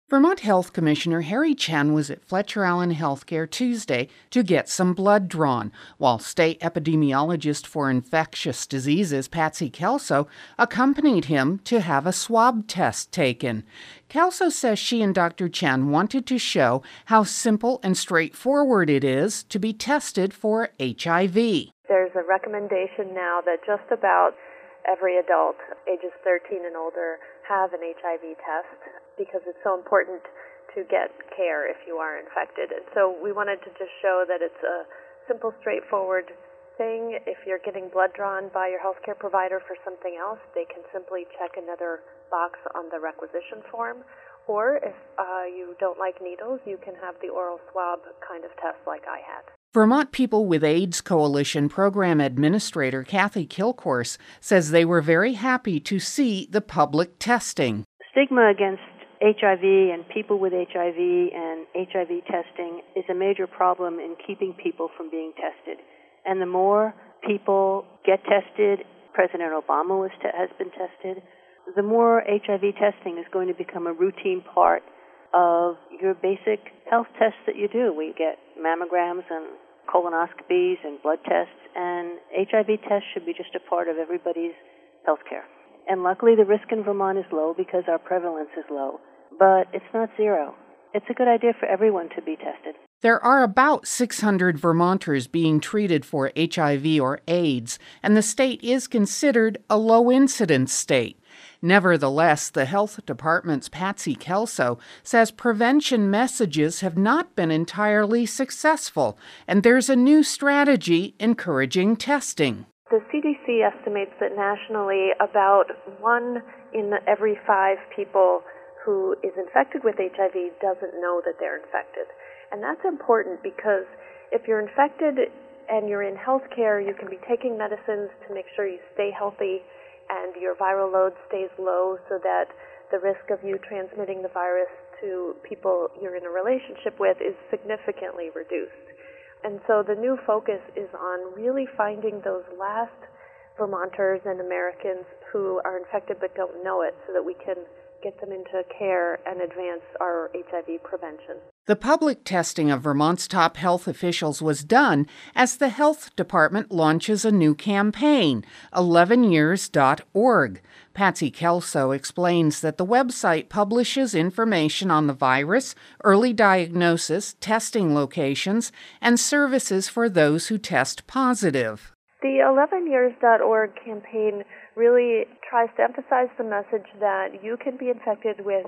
Vermont Health Commissioner Harry Chen was at Fletcher Allen Healthcare Tuesday to get some blood drawn, while state epidemiologist for infectious diseases Patsy Kelso accompanied him to have a swab test taken. Kelso says she and Dr. Chen wanted to show how simple and straightforward it is to be tested for HIV. There's a recommendation now that just about every adult ages 13 and older have an HIV test because it's so important to get care if you are infected. And so we wanted to just show that it's a simple, straightforward thing. If you're getting blood drawn by your healthcare provider for something else, they can simply check another box on the requisition form. Or if you don't like needles, you can have the oral swab kind of test like I had. Vermont People with AIDS Coalition Program Administrator Kathy Kilcourse says they were very happy to see the public testing. Stigma against HIV and people with HIV and HIV testing is a major problem in keeping people from being tested. And the more people get tested, President Obama has been tested, the more HIV testing is going to become a routine part of your basic health tests that you do. We get mammograms and colonoscopies and blood tests, and HIV tests should be just a part of everybody's health care. And luckily the risk in Vermont is low because our prevalence is low, but it's not zero. It's a good idea for everyone to be tested. There are about 600 Vermonters being treated for HIV or AIDS, and the state is considered a low-incidence state. Nevertheless, the health department's Patsy Kelso says prevention messages have not been entirely successful, and there's a new strategy encouraging testing. The CDC estimates that nationally about 1 in every 5 people who is infected with HIV doesn't know that they're infected. And that's important because if you're infected and you're in healthcare, you can be taking medicines to make sure you stay healthy and your viral load stays low so that the risk of you transmitting the virus to people you're in a relationship with is significantly reduced. And so the new focus is on really finding those last Vermonters and Americans who are infected but don't know it so that we can get them into care and advance our HIV prevention. The public testing of Vermont's top health officials was done as the health department launches a new campaign, 11years.org. Patsy Kelso explains that the website publishes information on the virus, early diagnosis, testing locations, and services for those who test positive. The 11years.org campaign really tries to emphasize the message that you can be infected with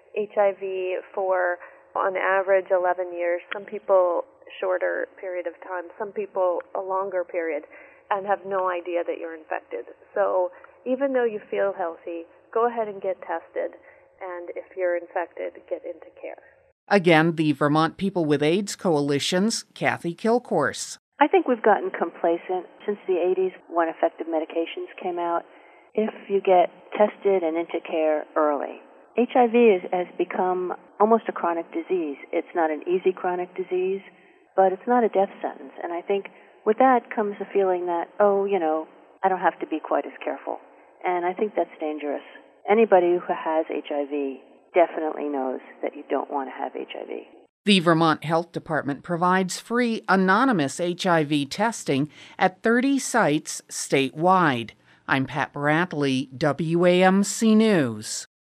HIV for, on average, 11 years. Some people shorter period of time, some people a longer period, and have no idea that you're infected. So even though you feel healthy, go ahead and get tested, and if you're infected, get into care. Again, the Vermont People with AIDS Coalition's Kathy Kilcourse. I think we've gotten complacent since the 80s when effective medications came out. If you get tested and into care early, HIV has become almost a chronic disease. It's not an easy chronic disease, but it's not a death sentence. And I think with that comes the feeling that, I don't have to be quite as careful. And I think that's dangerous. Anybody who has HIV definitely knows that you don't want to have HIV. The Vermont Health Department provides free anonymous HIV testing at 30 sites statewide. I'm Pat Brantley, WAMC News.